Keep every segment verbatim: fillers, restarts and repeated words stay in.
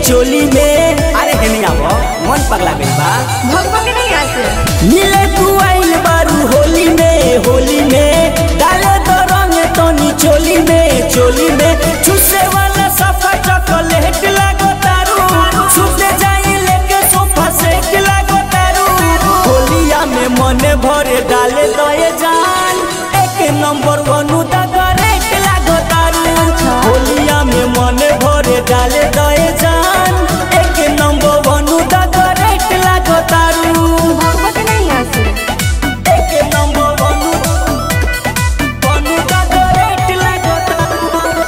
चोली में। अरे हेनिया वो मन पगला गइल बा भगवा के नहीं आसे मिले तू आइल बारू होली में होली में डाले दो रंग तनी चोली में चोली में चूसे वाला सफा चॉकलेट लागो तारू छूटे जाई लेके सोफा सेट लागो तारू होलिया में मन भरे डाले दए जान एक नंबर वनु दा करेक्ट लागो तारू होलिया में मन भरे डाले दए जान एक नंबर वनु दा करेक्ट लागो तारू भगवा के नहीं आसे एक नंबर वनु वनु दा करेक्ट लागो तारू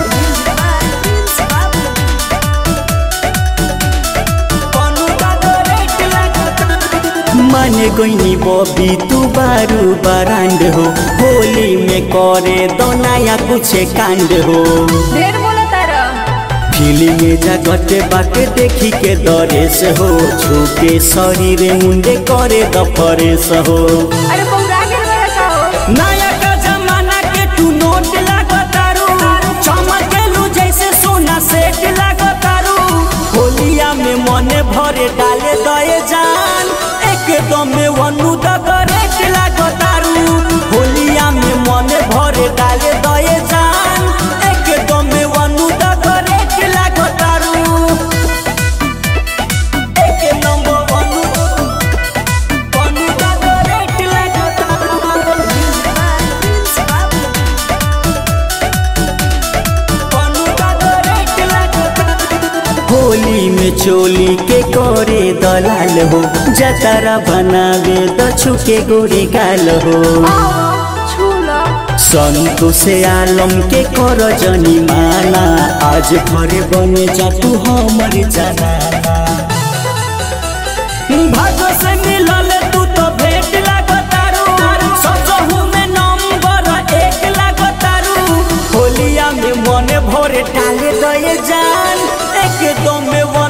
वनु दा करेक्ट लागो तारू माने गोइनी बॉबी तू बारू बरांड हो होली में करे दो नया कुछ कांड हो ढेर बोला तारा फीलिंग जगते बाटे देखी के दरेस हो छुके शरीर मुंडे करे दफरेस हो अरे पौरा के रहा का हो नया का जमाना के तू नोट लागो तारू चमकेलू जैसे सोना सेट लागो तारू होलिया में मने भरे डाले दए जान एकदम में वनु दा करेक्ट लागो तारू होलिया में मने भरे डाले दए जान एकदम में वनु दा करेक्ट लागो तारू एक नंबर वनु वनु दा करेक्ट लागो तारू वनु दा करेक्ट लागो तारू होली में चोली के करे दलाल हो जतारा बनावे द छुके गोरे गाल हो छूला संतोष आलम के कर जनी माना आज घरे बने जा तू हमर जाना भागो से मिलल तू तो भेट लागो तारू सचहू में नंबर एक लागो तारू होलिया में मन भरे डाले दए जान एकदम में